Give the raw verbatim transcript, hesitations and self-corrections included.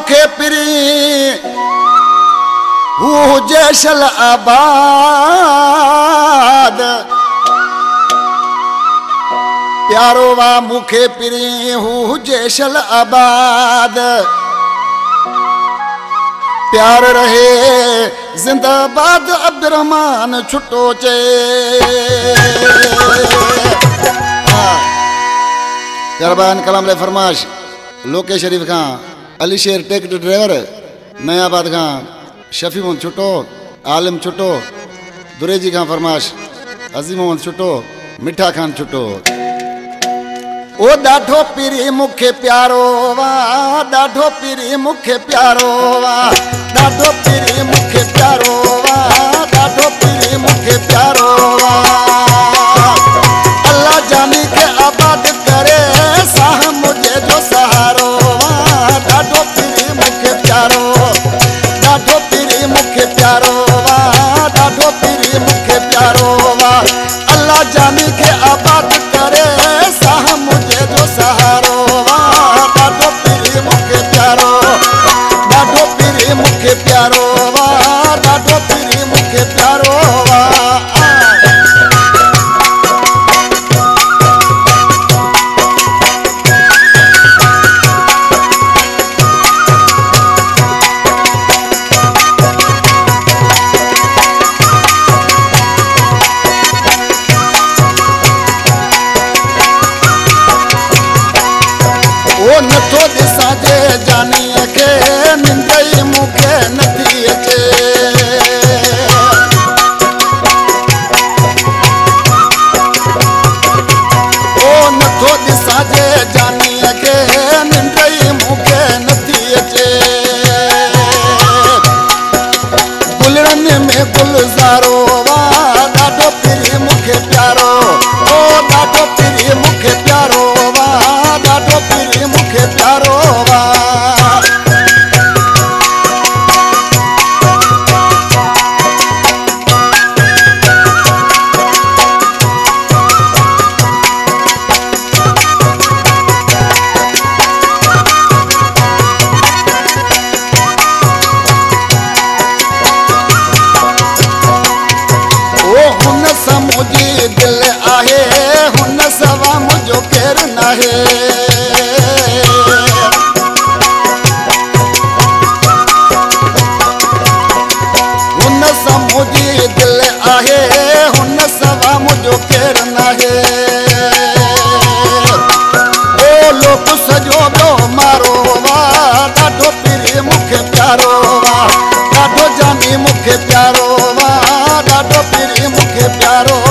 मुखे पिरी हू जैशल आबाद प्यारो वा मुखे पिरी हू जैशल आबाद प्यार रहे जिंदाबाद अब्दुर्रहमान छुट्टो चे प्यारबान कलाम ले फरमाश लोके शरीफ खां अली शेर टेक्टर ड्राइवर नयाबाद खां शफी मोहम्मद छुट्टो आलिम छुट्टो दुरेजी खां फरमाश अजीम मोहम्मद छुट्टो मिठा खान छुट्टो ओ डाढो पीरी मुखे प्यारो वा डाढो पीरी मुखे प्यारो वा डाढो पीरी मुखे प्यारो वा डाढो पीरी मुखे प्यारो वा अल्लाह जानी के आबाद करे साह मुझे जो सहारो वा डाढो पीरी मुखे प्यारो डाढो पीरी मुखे प्यारो वा डाढो पीरी मुखे प्यारो वा अल्लाह जानी के आबाद करे साह मुझे जो सहारो वा डाढो पीरी मुखे प्यारो डाढो पीरी मुखे प्यारो वा डाढो पीरी मुखे प्यारो वा नथो दिसां जे जानीअ खे निंदई मूंखे नथी अचे ओ नथो दिसां जे जानीअ खे निंदई मूंखे नथी अचे गुलड़नि में गुलज़ारो वा ॾाढो पीरी मूंखे प्यारो ओ ॾाढो पीरी मूंखे प्यारो वा ॾाढो पीरी मूंखे प्यारो वा ओ हुन सां मुंहिंजी दिलि आहे हुन सवा मुंहिंजो केरु नाहे हुन सां मुंहिंजी दिलि आहे हुन सवा मुंहिंजो केरु नाहे ओ लोक सॼो ॿियो मारो वा ॾाढो पीरी मूंखे प्यारो वा ॾाढो जानी मूंखे प्यारो वा ॾाढो पीरी मूंखे प्यारो